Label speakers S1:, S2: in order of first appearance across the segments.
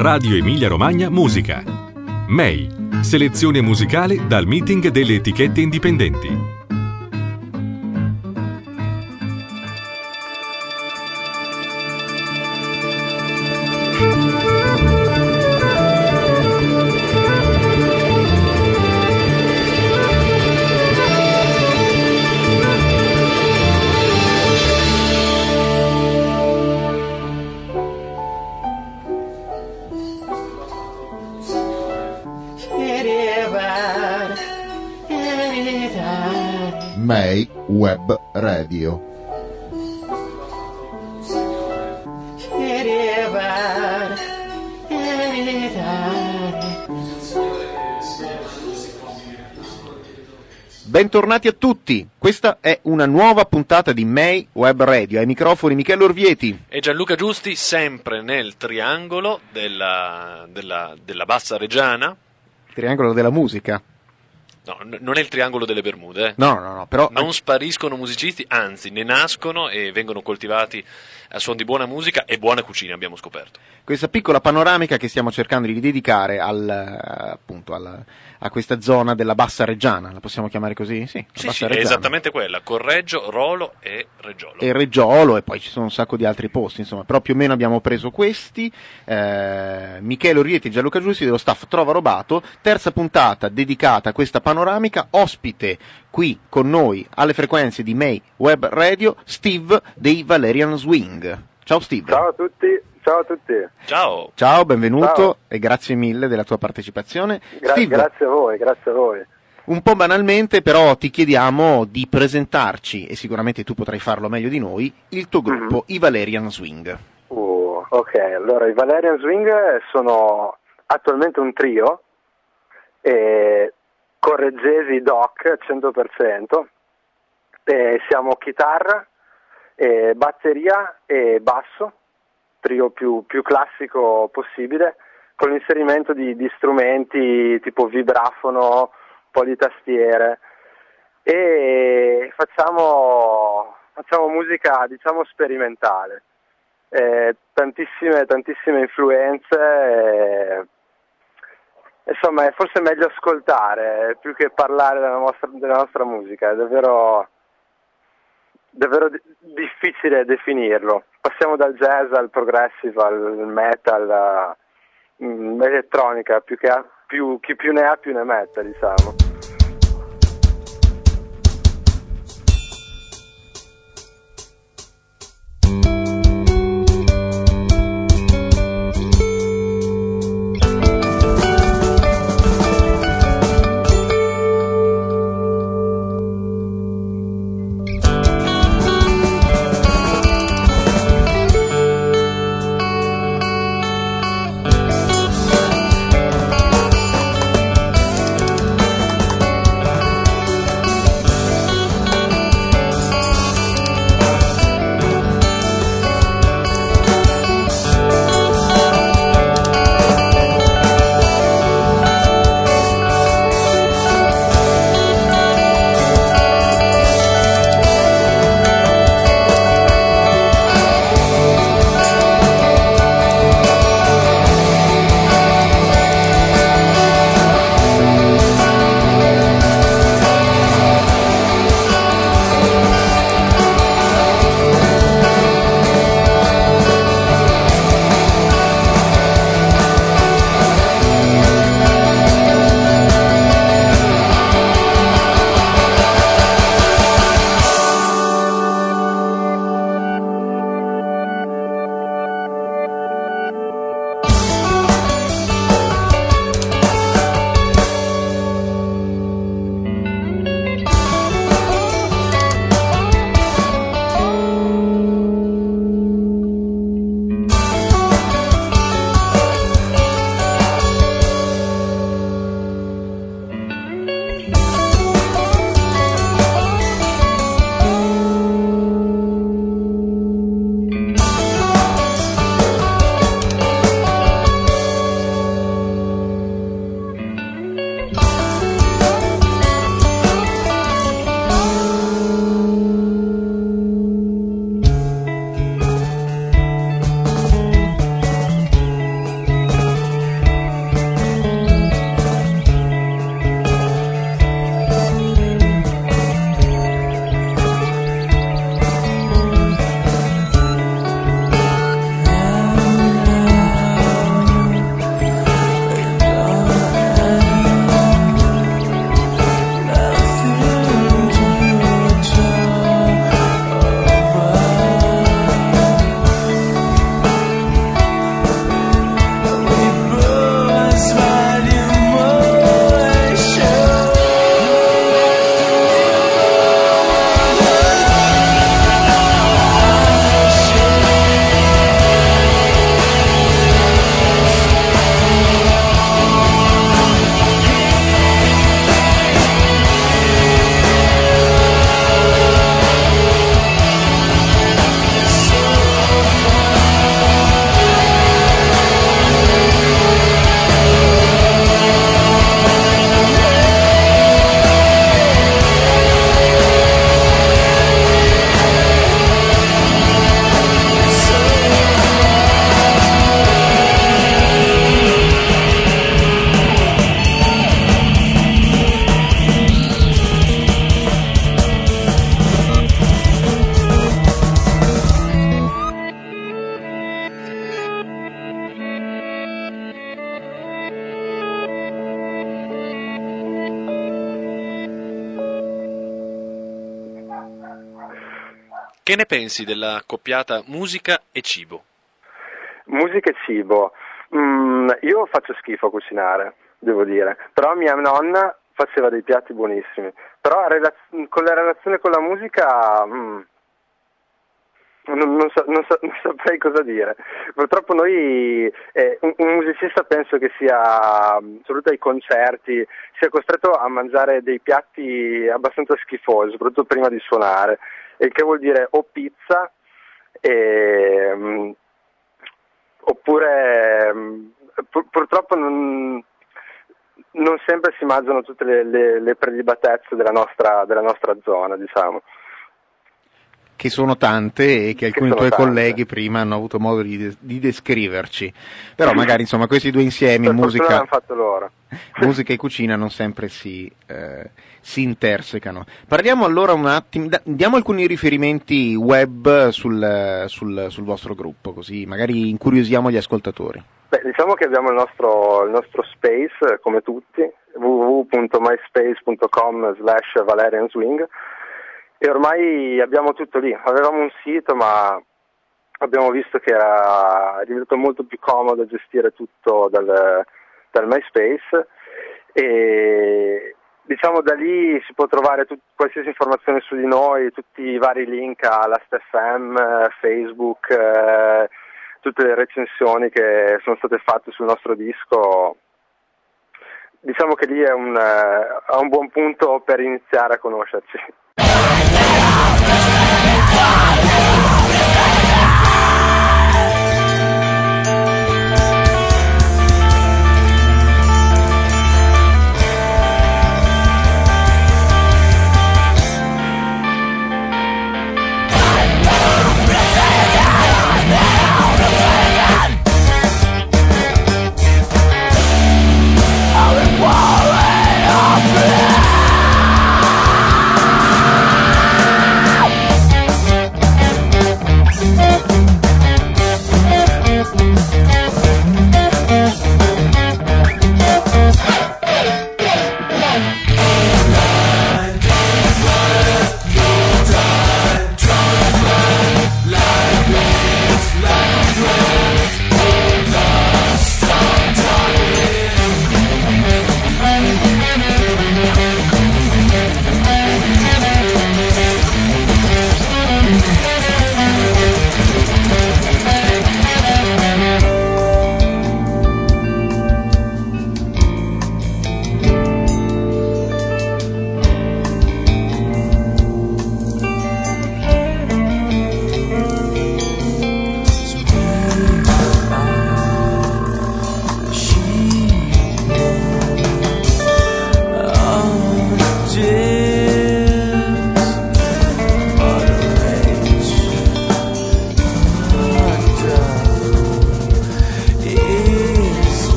S1: Radio Emilia Romagna Musica. MEI, selezione musicale dal meeting delle etichette indipendenti.
S2: MEI Web Radio.
S3: Bentornati a tutti, questa è una nuova puntata di MEI Web Radio. Ai microfoni Michele Orvieti
S4: e Gianluca Giusti, sempre nel triangolo della Bassa Reggiana.
S3: Triangolo della musica.
S4: No, non è il triangolo delle Bermude.
S3: No, però
S4: non spariscono musicisti, anzi ne nascono e vengono coltivati a suon di buona musica e buona cucina, abbiamo scoperto.
S3: Questa piccola panoramica che stiamo cercando di dedicare a questa zona della Bassa Reggiana, la possiamo chiamare così? Sì,
S4: sì, è esattamente quella, Correggio, Rolo e Reggiolo.
S3: E Reggiolo, e poi ci sono un sacco di altri posti, insomma, però più o meno abbiamo preso questi. Michele Orvieti e Gianluca Giusti dello staff Trova Robato, terza puntata dedicata a questa panoramica, ospite qui con noi alle frequenze di MEI Web Radio, Steve dei Valerian Swing. Ciao Steve.
S5: Ciao a tutti. Ciao a tutti.
S4: Ciao,
S3: benvenuto.
S5: Ciao.
S3: E grazie mille della tua partecipazione.
S5: Steve, grazie a voi.
S3: Un po' banalmente però ti chiediamo di presentarci, e sicuramente tu potrai farlo meglio di noi, il tuo gruppo, i Valerian Swing.
S5: Ok, allora i Valerian Swing sono attualmente un trio, correggesi doc 100%, siamo chitarra, batteria e basso, trio più classico possibile, con l'inserimento di strumenti tipo vibrafono, un po' di tastiere, e facciamo musica, diciamo, sperimentale, tantissime influenze, insomma è forse meglio ascoltare più che parlare della nostra musica, è davvero difficile definirlo. Passiamo dal jazz al progressive, al metal, elettronica, chi più ne ha più ne metta, diciamo.
S4: che ne pensi della coppiata musica e cibo?
S5: Musica e cibo. Io faccio schifo a cucinare, devo dire, però mia nonna faceva dei piatti buonissimi, però con la relazione con la musica non saprei cosa dire. Purtroppo noi, un musicista penso che sia, soprattutto ai concerti, sia costretto a mangiare dei piatti abbastanza schifosi, soprattutto prima di suonare, il che vuol dire o pizza, oppure purtroppo non sempre si mangiano tutte le prelibatezze della nostra zona, diciamo.
S3: Che sono tante e che alcuni tuoi colleghi prima hanno avuto modo di descriverci. Però magari insomma questi due insiemi, musica,
S5: fatto loro.
S3: musica e cucina, non sempre si intersecano. Parliamo allora un attimo, diamo alcuni riferimenti web sul vostro gruppo, così magari incuriosiamo gli ascoltatori.
S5: Beh, diciamo che abbiamo il nostro space, come tutti, www.myspace.com/valerianswing, e ormai abbiamo tutto lì. Avevamo un sito, ma abbiamo visto che era diventato molto più comodo gestire tutto dal MySpace, e diciamo da lì si può trovare qualsiasi informazione su di noi, tutti i vari link alla Last.fm, Facebook, tutte le recensioni che sono state fatte sul nostro disco. Diciamo che lì è un buon punto per iniziare a conoscerci.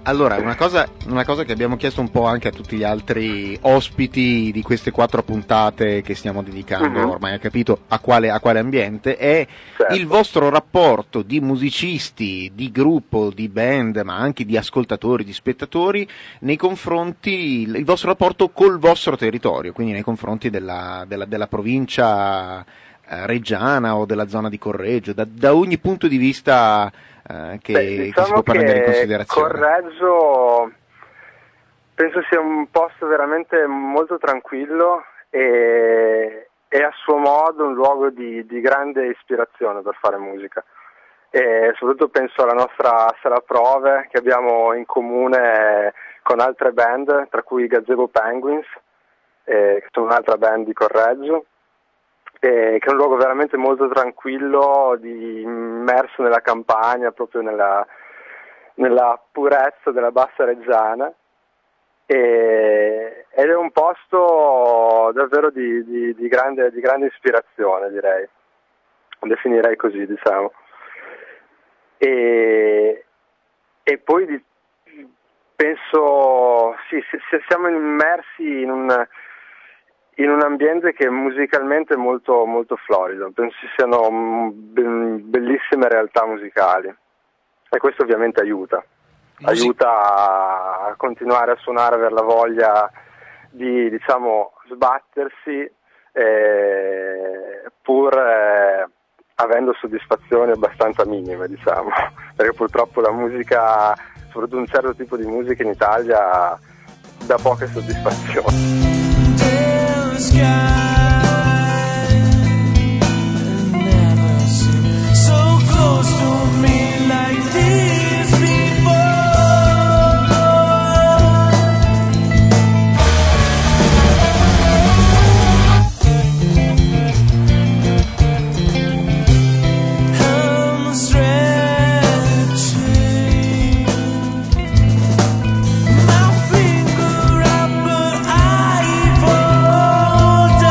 S3: Allora, una cosa che abbiamo chiesto un po' anche a tutti gli altri ospiti di queste 4 puntate che stiamo dedicando, ormai ha capito a quale ambiente, è il vostro rapporto di musicisti, di gruppo, di band, ma anche di ascoltatori, di spettatori, nei confronti, il vostro rapporto col vostro territorio, quindi nei confronti della provincia reggiana o della zona di Correggio, da ogni punto di vista che si può prendere in considerazione.
S5: Correggio penso sia un posto veramente molto tranquillo e a suo modo un luogo di grande ispirazione per fare musica, e soprattutto penso alla nostra sala prove che abbiamo in comune con altre band, tra cui i Gazebo Penguins, che sono un'altra band di Correggio, che è un luogo veramente molto tranquillo, immerso nella campagna, proprio nella purezza della Bassa Reggiana, ed è un posto davvero di grande ispirazione, direi, definirei così, diciamo. E poi penso, sì, se siamo immersi in un ambiente che musicalmente è molto, molto florido, penso ci siano bellissime realtà musicali, e questo ovviamente aiuta a continuare a suonare, avere la voglia di, diciamo, sbattersi, pur avendo soddisfazioni abbastanza minime, diciamo, perché purtroppo la musica, soprattutto un certo tipo di musica in Italia, dà poche soddisfazioni.
S6: Down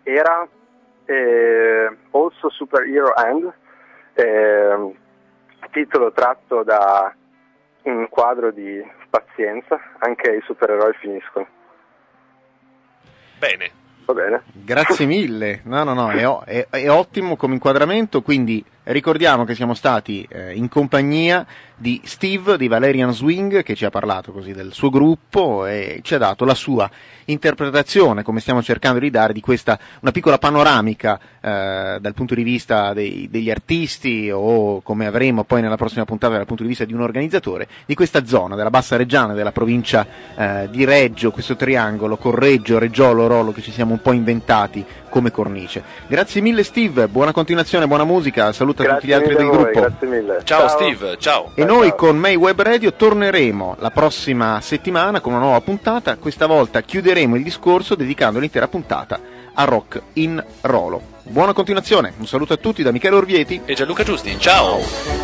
S5: era Also Superhero End, titolo tratto da un quadro di Pazienza, anche i supereroi finiscono.
S4: Bene.
S5: Va bene.
S3: Grazie mille, è ottimo come inquadramento, quindi ricordiamo che siamo stati in compagnia di Steve di Valerian Swing, che ci ha parlato così del suo gruppo e ci ha dato la sua interpretazione, come stiamo cercando di dare, di questa una piccola panoramica dal punto di vista degli artisti, o come avremo poi nella prossima puntata dal punto di vista di un organizzatore, di questa zona della Bassa Reggiana, della provincia di Reggio, questo triangolo Correggio, Reggiolo, Rolo, che ci siamo un po' inventati come cornice. Grazie mille Steve, buona continuazione, buona musica, saluta tutti gli altri del gruppo.
S5: Grazie mille.
S4: Ciao Steve, ciao.
S3: E noi con May Web Radio torneremo la prossima settimana con una nuova puntata. Questa volta chiuderemo il discorso dedicando l'intera puntata a Rock in Rolo. Buona continuazione, un saluto a tutti da Michele Orvieti
S4: e Gianluca Giusti, ciao.